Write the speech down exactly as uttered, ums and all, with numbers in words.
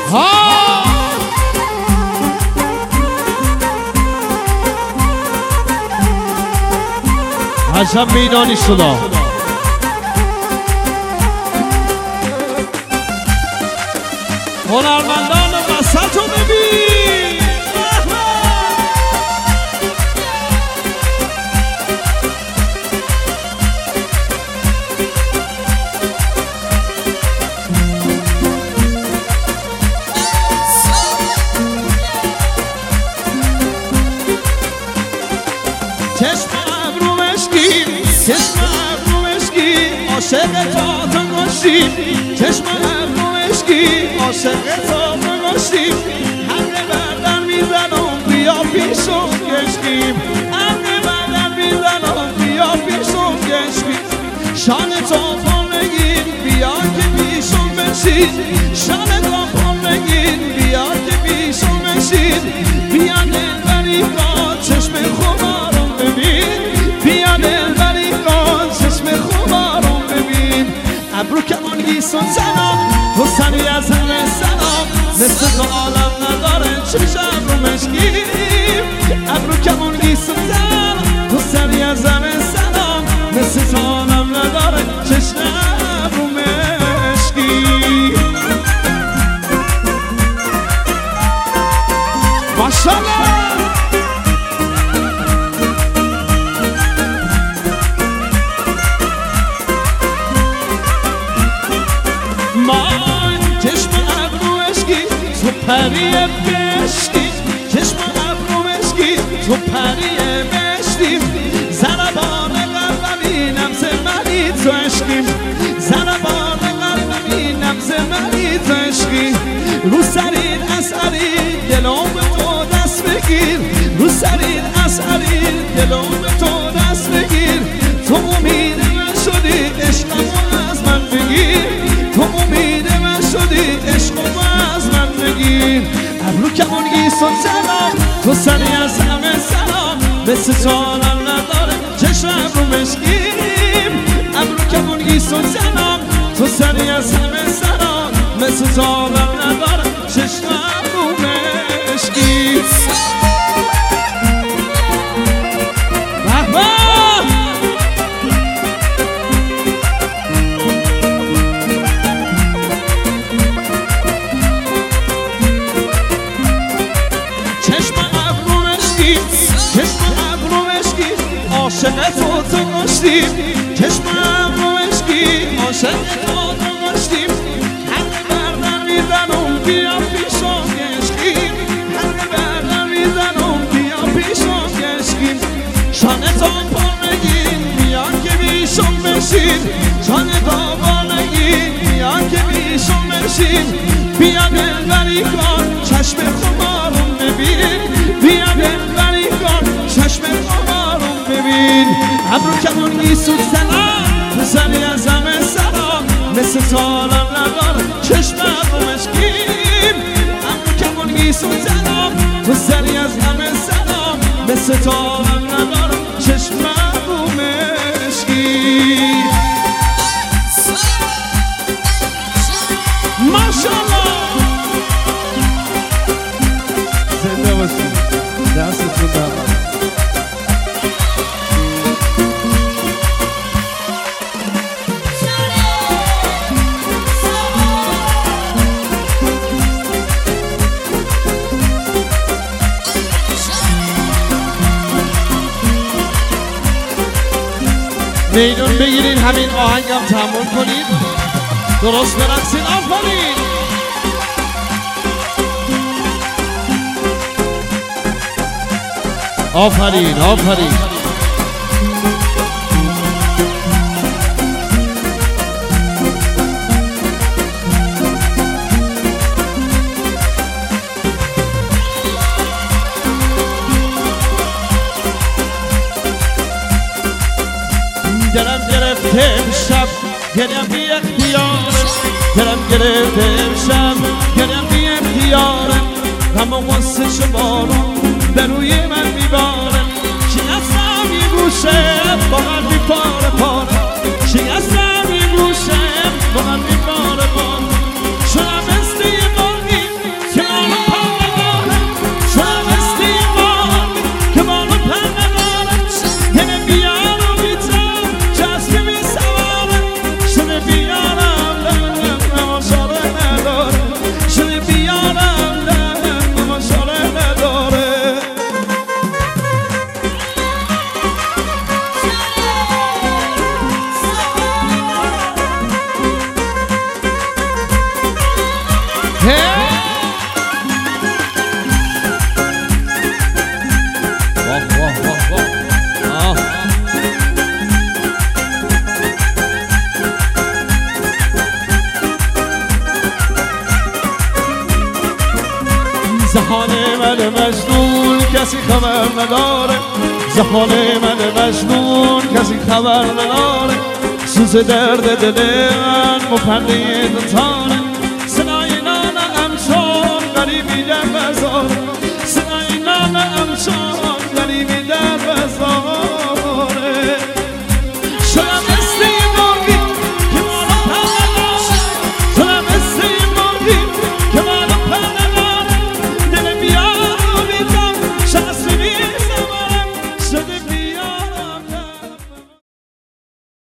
ها عجب میدانی شده هنرمندان وسط رو ببین چشمم رو مشکی چشمم رو مشکی عاشق تا تو گشتی چشمم رو مشکی عاشق تا تو گشتی حق بردن میزنم بیا پیشم گشتیم حق بردن میزنم بیا پیشم گشتیم شان تو پل بگیر بیا که پیشم بشید شان تو پل بگیر بیا که پیشم بشید بیا دلبری کن چشم خوبارم ببین بیا دلبری کن چشم خوبارم ببین ابرو کمان گیسون زنم تو سری از همه سلام مثل تو عالم نداره چشم رو مشکیم ابرو کمان گیسون زنم تو سری از همه سلام مثل تو عالم نداره چشم رو مشکیم ماشالله پریه بشتی چشم ابرو مشکی تو پریه بشتی زربان قلبمی نمز منی تو عشقی زربان قلبمی نمز منی تو عشقی رو سرین اثری دلم به تو دست بگیر رو سرین اثری دلم به تو دست بگیر تو امید من شدی عشقمو از من بگیر تو امید من شدی عشقمو از من بگیر ابرو کمون گیسون زنم تو سری از همه سلام مثل تو عالم نداره چشم ابرو مشکیم ابرو کمون گیسون زنم تو سری از همه سلام مثل تو عالم نداره چشم ابرو مشکیم عاشق تو تو گشتیم چشمم رو مشکی عاشق تو تو گشتیم حق بردن میزنم بیا پیشم گشتیم حق بردن میزنم بیا پیشم گشتیم شان تو پل بگیر بیا که پیشم بشین شان تو پل بگیر بیا که پیشم بشین بیا دلبری کن چشم خمارم ببین بیا دلبری کن چشم خمارم ببین ابرو کمون گیسون زنم تو سری از همه سلام مثل تو عالم نداره چشم ابرو مشکیم ابرو کمون گیسون زنم تو سری از همه سلام مثل تو عالم نداره چشم ابرو مشکیم ماشالله زنده باشید دستتون دارم میدون بگیرین همین آهنگم تحمل کنید درست برقصین آفرین آفرین آفرین دلم گرفته امشب گریم بی اختیارم دلم گرفته امشب گریم بی اختیارم اما واسه شمارم به روی من میبارم شکستم یه گوشم با من میپاره پاره شکستم یه گوشم با من میپاره پاره شدم مثل یه مرغی زحان من مجنون کسی خبر نداره زحان من مجنون کسی خبر نداره سوز درد دل من مپنده دتاره